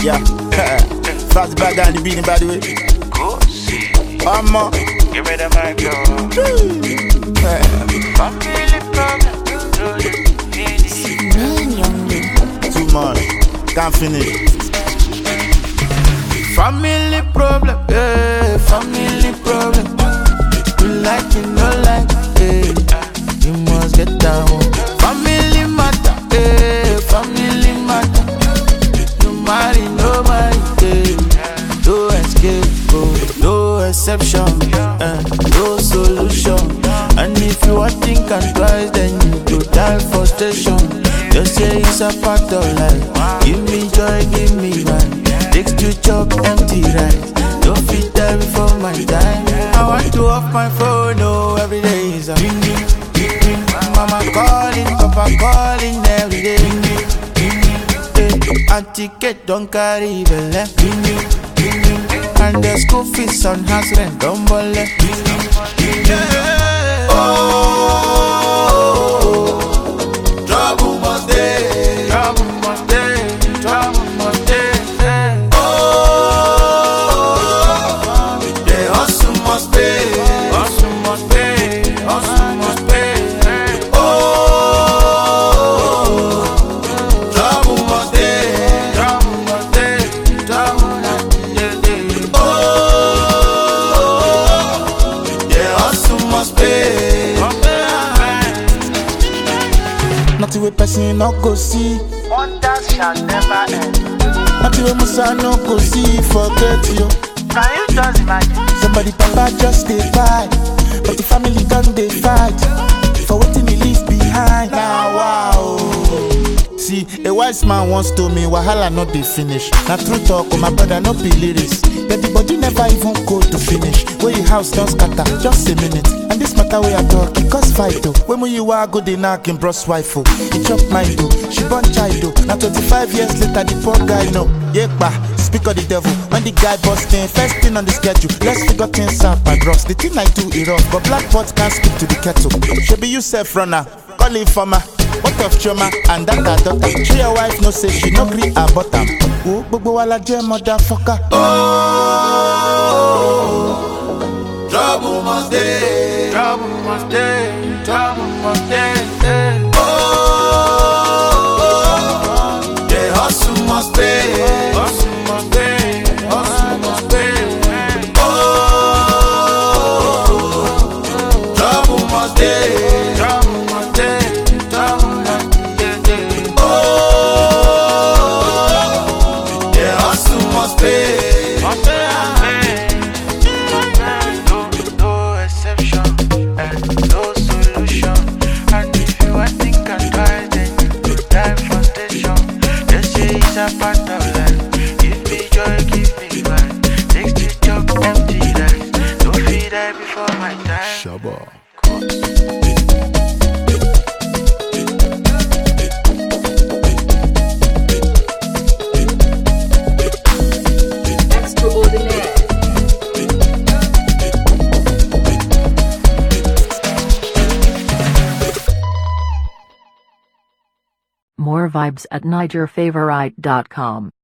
Yeah. Fast bag and the beating by the way. Go see. Give me the mic, yo. Family problem. Man, youngling. Too much. Can't finish. Family problem, yeah. Family problem. You like it, no like it, yeah. You must get down. Family matter, yeah. Family matter. No marry, no marry, yeah. No escape, no exception, no solution. And if you are thinking twice, then you go die for station. Just say it's a part of life. Give me joy, give me right. Takes to chop empty rice. Don't fit there before my time. I want to off my phone, oh, every day is a ring, ring, ring. Mama calling, papa calling every day. Ring, ring, ring, ring. And ticket don't carry belle. Ring, ring, ring, ring. And the school fees on house rent don't bole. Ring, ring, ring. Oh, trouble must day, trouble must day, trouble must day. Nothing we person no go see. Wonders shall never end. Nothing we musa no go see. Forget you. Can you just imagine? Somebody papa just dey fight, but the family done dey fight for wetin he leave behind. Now wow. See, a wise man once told me wahala no dey finish. Na true talk, oh my brother no be lyrics. But the body never even go to finish. Where your house don't scatter, just a minute. And this matter where I talk, it cause fight though. When you are go dey knock in bros wife oh. He chop mine though, she born child though. Now 25 years later the poor guy know. Yekpa, speak of the devil. When the guy busting, first thing on the schedule. Let's figure things out my bros. The thing I do is rough, but black pot can't speak to the kettle. Should be you self runner, call him farmer. What of Choma and that her daughter? She your wife no say she no gree her butter. Oh, gbogbo wa la jẹ motherfucker. Oh, trouble must day, trouble must day, trouble must day. Oh, the hustle must pay, hustle must pay, hustle must pay. Oh, trouble must day, trouble must day, trouble must day. Oh, the hustle must pay, must pay. No exception and no solution. And if you are thinking twice, then you go die for station. Just say it's a part of life. Give me joy, give me life. Takes to chop empty life. Don't feed die before my time. Shabba. More vibes at NigerFavorite.com.